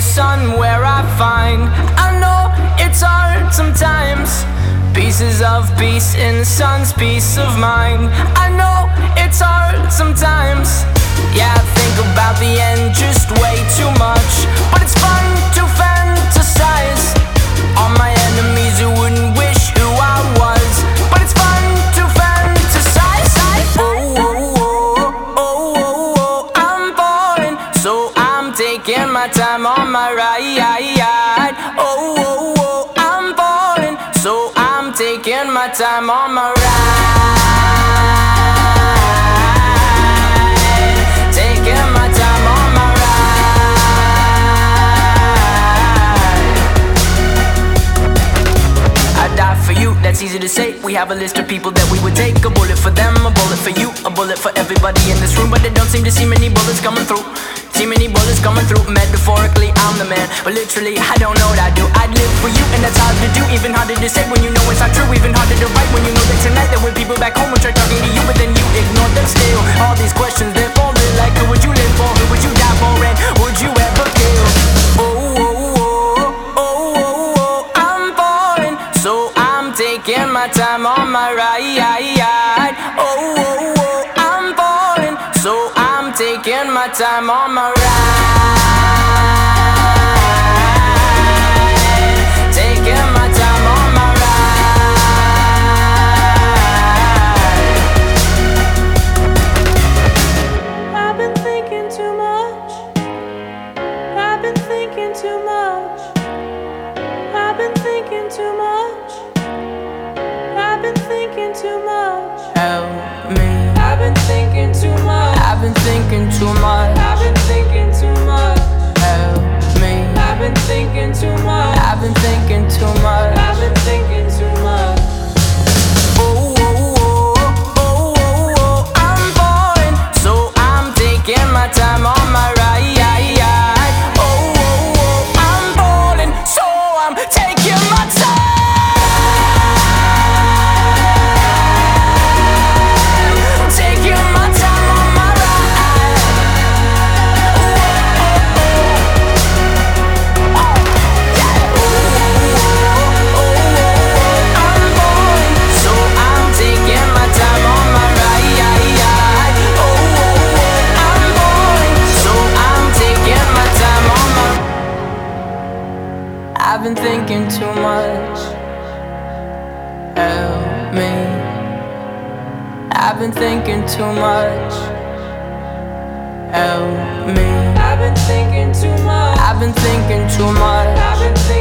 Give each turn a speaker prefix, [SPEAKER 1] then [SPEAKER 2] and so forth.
[SPEAKER 1] sun where I find. I know it's hard sometimes. Pieces of peace in the sun's peace of mind. I know it's hard sometimes. Yeah, I think about the end just way too much, but it's fun to fantasize on my enemies who wouldn't wish who I was. But it's fun to fantasize. Oh, oh, oh, oh, oh, oh, I'm falling, so I'm taking my time on my ride. Oh, oh, oh, I'm falling, so I'm taking my time on my ride. Taking my time on my ride. I die for you, that's easy to say. We have a list of people that we would take. A bullet for them, a bullet for you, a bullet for everybody in this room. But they don't seem to see many bullets coming through. See many bullets coming through. Metaphorically, I'm the man, but literally, I don't know what I do. I'd live for you, and that's hard to do. Even harder to say when you know it's not true. Even harder to write when you know that tonight there were people back home who tried talking to you, but then you ignored them still. All these questions, they're falling like, who would you live for? Who would you die for? And would you ever kill? Oh, oh, oh, oh, oh, oh, I'm falling, so I'm taking my time on my ride. Oh, oh, oh, I'm falling, so I'm taking my time on my ride. Taking my time on my ride.
[SPEAKER 2] I've been thinking too much. I've been thinking too much. I've been thinking too much. I've been thinking too much.
[SPEAKER 1] Help me.
[SPEAKER 2] I've been thinking too much.
[SPEAKER 1] I've been thinking too much.
[SPEAKER 2] I've been thinking too much.
[SPEAKER 1] Help me.
[SPEAKER 2] I've been thinking too much.
[SPEAKER 1] I've been thinking too much.
[SPEAKER 2] I've been thinking too much.
[SPEAKER 1] Oh, oh, oh, oh, oh, oh, I'm falling, so I'm taking my time on my ride. Oh, oh, oh, I'm falling, so I'm taking my time. Taking my time on my ride. Oh, oh, oh, oh, yeah. Oh, oh, oh, I'm falling, so I'm taking my time on my ride. Oh, oh, oh, I'm falling, so I'm taking my time on my. I've been thinking too much. Help me. I've been thinking too much. Help me.
[SPEAKER 2] I've been thinking too much.
[SPEAKER 1] I've been thinking too much.
[SPEAKER 2] I've been thinking